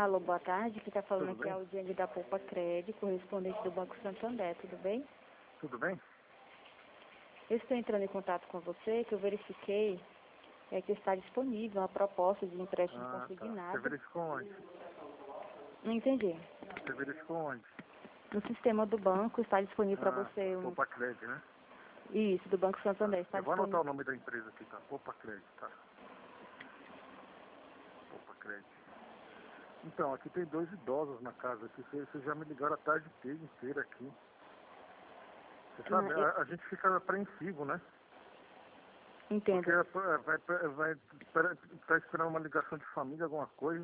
Alô, boa tarde. Quem está falando Tudo aqui é bem? o Diane da Poupa Crédito, correspondente do Banco Santander, tudo bem? Tudo bem? Eu estou entrando em contato com você, que eu verifiquei que está disponível uma proposta de empréstimo Ah, tá. Você consignado. verificou onde? Não entendi. Você verificou onde? No sistema do banco está disponível para Ah, você um... Poupa Crédito, né? Isso, do Banco Tá. Santander, está Eu vou anotar disponível. o nome da empresa aqui, tá? Poupa Crédito, tá? Poupa Crédito. Então, aqui tem 2 idosos na casa aqui. Vocês já me ligaram a tarde inteira aqui. Você Não, sabe, a gente fica apreensivo, né? entendo. Porque tá esperando uma ligação de família, alguma coisa.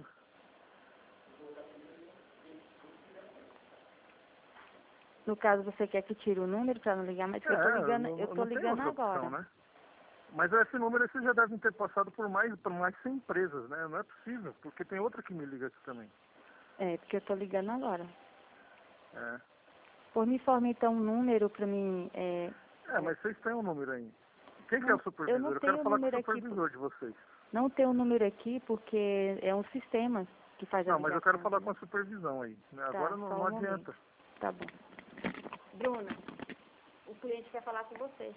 No caso, você quer que tire o número para não ligar, mas eu estou ligando, eu tô Não tem ligando outra agora. opção, né? Mas esse número vocês já devem ter passado por mais 100 empresas, né? Não é possível, porque tem outra que me liga aqui também. É, porque eu estou ligando agora. É. Por me informe então um número para mim. Mas vocês têm um número aí. Quem que é Não, o supervisor? eu não Eu quero tenho o falar com o número aqui. supervisor de vocês. Não tenho o número aqui porque é um sistema que faz a Não, mas eu quero ligação. falar com a supervisão aí, né? Tá, Agora só não um adianta. momento. Tá bom. Bruna, o cliente quer falar com você.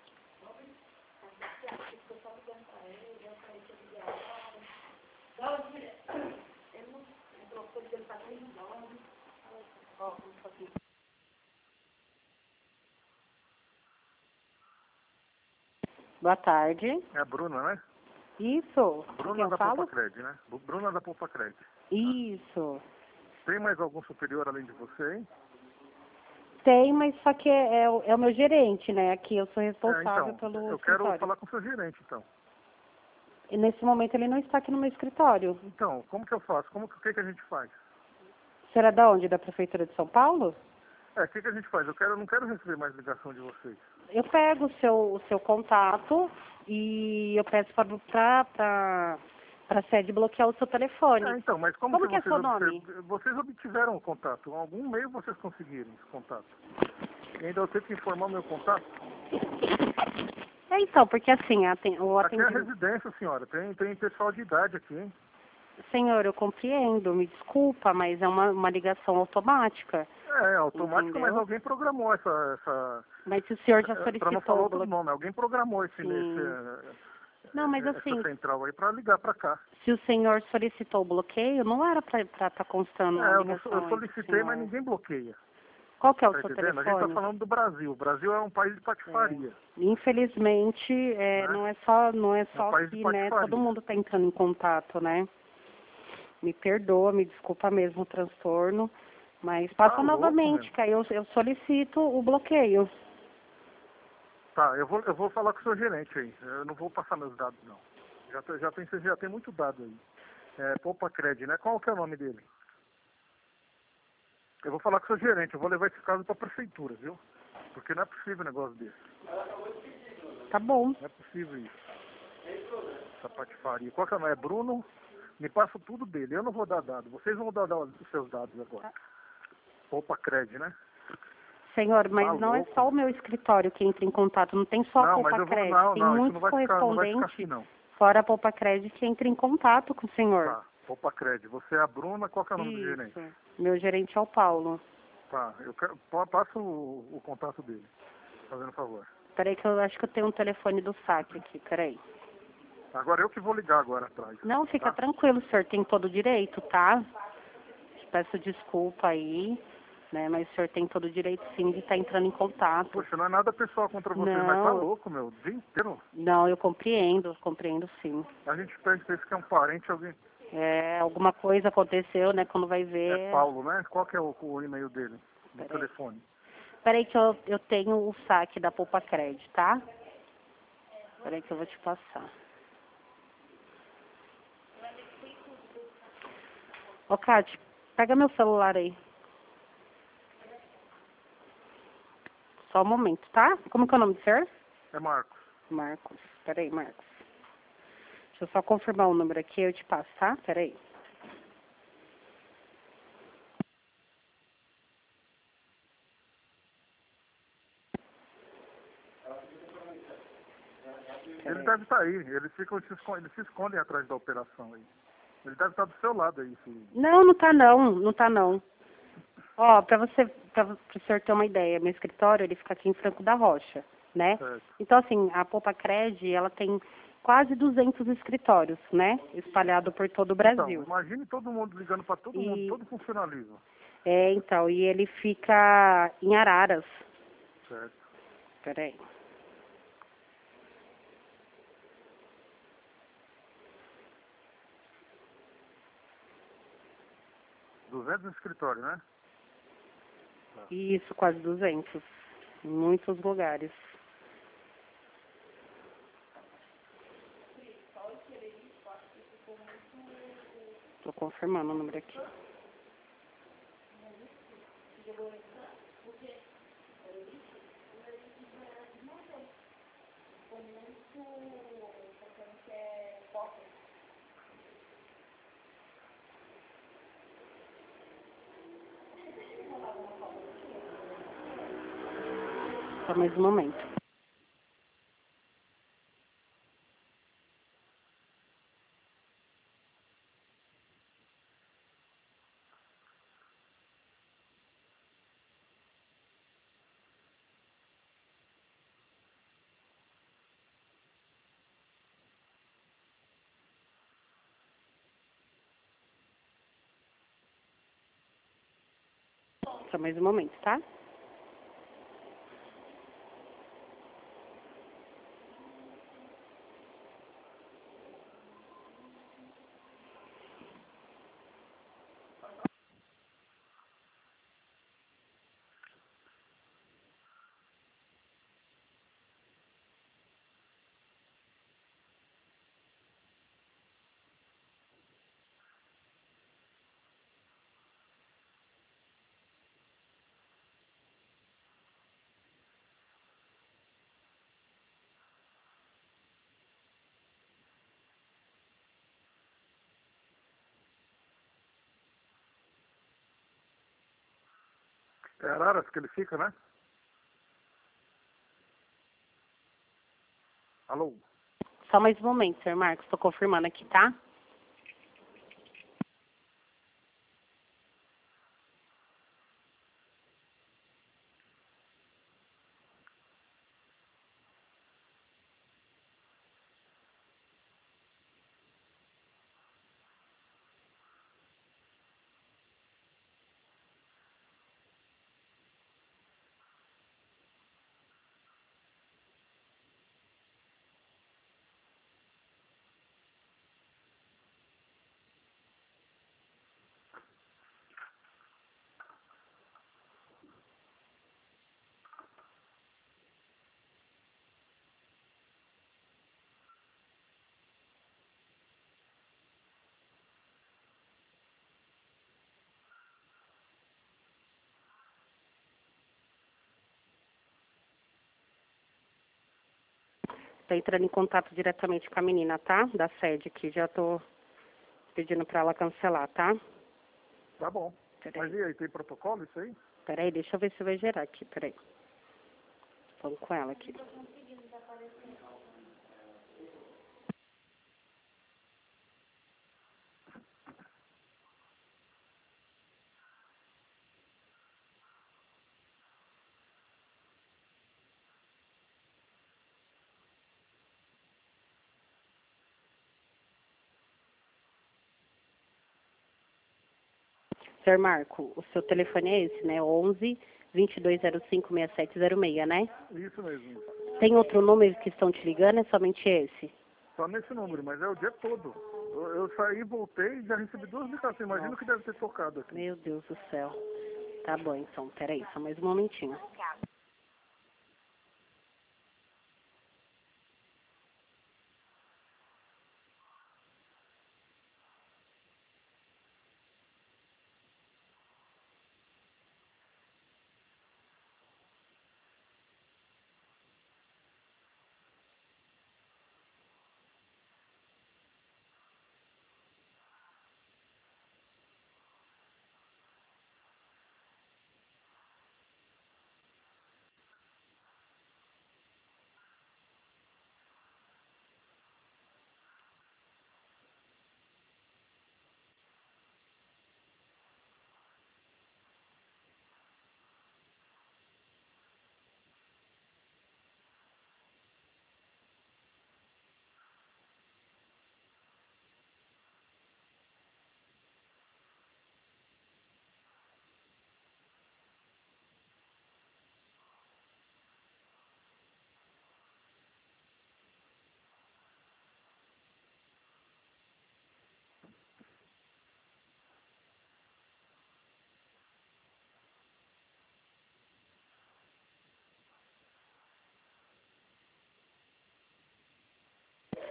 Boa tarde. É a Bruna, né? Isso. Com quem Bruna eu da Poupa falo? Crédito, né? Bruna da Poupa Crédito. Isso. Tem mais algum superior além de você, hein? Tem, mas só que é o meu gerente, né? Aqui eu sou responsável Então, pelo eu quero escritório. falar com o seu gerente, então. E nesse momento ele não está aqui no meu escritório. Então, como que eu faço? O que a gente faz? Será da onde? Da Prefeitura de São Paulo? O que a gente faz? Eu não quero receber mais ligação de vocês. Eu pego o seu contato e eu peço para a sede bloquear o seu telefone. Então, mas como Como que que é seu nome? vocês obtiveram o contato? Em algum meio vocês conseguiram esse contato? E ainda eu tenho que informar o meu contato? Então, porque assim, o Aqui é a atendimento... residência, senhora. Tem pessoal de idade aqui, hein? Senhor, eu compreendo, me desculpa, mas é uma ligação automática, É automático, mas entendeu? alguém programou essa Mas se o senhor já para não falar solicitou o outro bloqueio... nome, alguém programou Sim. Não, mas essa assim, central aí para ligar para cá. se o senhor solicitou o bloqueio, não era para estar constando a Eu ligação aí do solicitei, mas senhor. ninguém bloqueia. Qual que é o Tá seu entendendo? A gente tá telefone? falando do Brasil. O Brasil é um país de É. patifaria, Infelizmente, né? não é É um só país de aqui, né? Todo patifaria. mundo está entrando em contato, né? Me perdoa, me desculpa mesmo o transtorno, mas Tá passa louco, meu. novamente, que aí eu solicito o bloqueio. Tá, eu vou falar com o seu gerente aí. Eu não vou passar meus dados, não. Você já tem muito dado aí. Poupa Crédito, né? Qual que é o nome dele? Eu vou falar com o seu gerente. Eu vou levar esse caso pra prefeitura, viu? Porque não é possível um negócio desse. Tá bom. Não é possível isso. Essa patifaria. Qual que é o nome? É Bruno? Me passa tudo dele. Eu não vou dar dado. Vocês vão dar os seus dados agora. Poupa Crédito, né? Senhor, mas Tá não é louco, só o meu. meu escritório que entra em contato, não tem só a Não, mas Poupa eu vou... Crédito, tem Não, isso muitos não vai ficar assim, correspondentes não. fora a Poupa Crédito que entra em contato com o senhor. Tá, Poupa Crédito. Você é a Bruna, qual que é o nome do gerente? Isso. Meu gerente é o Paulo. Tá, eu quero... Passa o contato dele, fazendo favor. Peraí que eu acho que eu tenho um telefone do saque aqui, peraí. Agora eu que vou ligar agora atrás. Não, fica Tá? tranquilo, o senhor tem todo o direito, tá? Peço desculpa aí, né? Mas o senhor tem todo o direito sim de estar entrando em contato. Poxa, não é nada pessoal contra vocês, mas tá louco, meu. O dia inteiro. Não, eu compreendo sim. A gente pensa que é um parente, alguém... Alguma coisa aconteceu, né? Quando vai É ver... Paulo, né? Qual que é o e-mail dele? No Peraí. telefone. Peraí que eu tenho o saque da Poupa Crédito, tá? Peraí que eu vou te passar. Ô, Cátia, pega meu celular aí. Só um momento, tá? Como que é o nome do senhor? É Marcos. Marcos. Peraí, Marcos. Deixa eu só confirmar o número aqui, eu te passo, tá? Peraí. Ele deve estar aí. Eles se escondem atrás da operação aí. Ele deve estar do seu lado aí, filho. Não, não tá não, não tá não. Ó, para o senhor ter uma ideia, meu escritório, ele fica aqui em Franco da Rocha, né? Certo. Então, assim, a Popacred, ela tem quase 200 escritórios, né? Espalhado por todo o Brasil. Então, imagine todo mundo ligando para todo mundo, E, todo funcionalismo. então, e ele fica em Araras. Certo. Peraí. Duzentos no escritório, né? Isso, quase 200. Em muitos lugares. Tô confirmando o número aqui. Só mais um momento. Só mais um momento, tá? É Araras que ele fica, né? Alô? Só mais um momento, senhor Marcos. Tô confirmando aqui, tá? Tô entrando em contato diretamente com a menina, tá? Da sede aqui. Já tô pedindo pra ela cancelar, tá? Tá bom. Mas e aí, tem protocolo isso aí? Peraí, deixa eu ver se vai gerar aqui. Peraí. Vamos com ela aqui. Senhor Marco, o seu telefone é esse, né? 11-2205-6706, né? Isso mesmo. Tem outro número que estão te ligando? É somente esse? Só nesse número, mas é o dia todo. Eu saí, voltei e já recebi duas ligações. Imagina o que deve ter tocado aqui. Meu Deus do céu. Tá bom, então. Peraí, só mais um momentinho.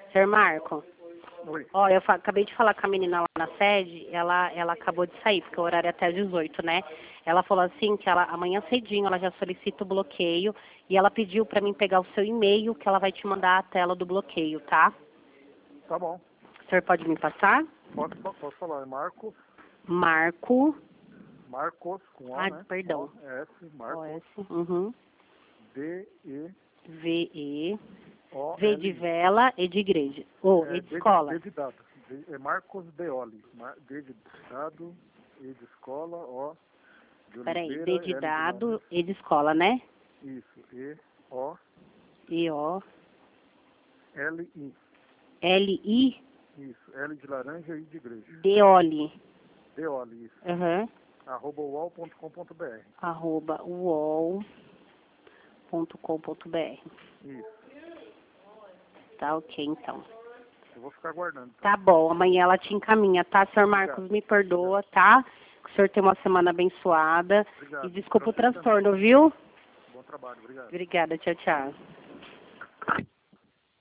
Senhor Marco, Oi. ó, acabei de falar com a menina lá na sede, ela acabou de sair, porque o horário é até às 18, né? Ela falou assim que ela, amanhã cedinho ela já solicita o bloqueio e ela pediu pra mim pegar o seu e-mail que ela vai te mandar a tela do bloqueio, tá? Tá bom. O senhor pode me passar? Posso falar. É Marcos com O, né? Perdão. O-S, Marcos. O-S, uhum. D-E-O-L. V de vela, E de igreja. E de escola. D de dado. É Marcos Deoli. D de dado, E de escola, O de Peraí, Oliveira, D de L dado, E de escola, né? Isso. E-O. E-O. L-I. L-I. Isso. L de laranja e de igreja. Deoli. Deoli, isso. Uhum. @uol.com.br. @uol.com.br. Isso. Tá ok, então. Eu vou ficar aguardando. Tá bom, amanhã ela te encaminha, tá, senhor Marcos? Me perdoa, tá? Que o senhor tenha uma semana abençoada. Obrigado. E desculpa o transtorno, viu? Bom trabalho, obrigado. Obrigada, tchau, tchau.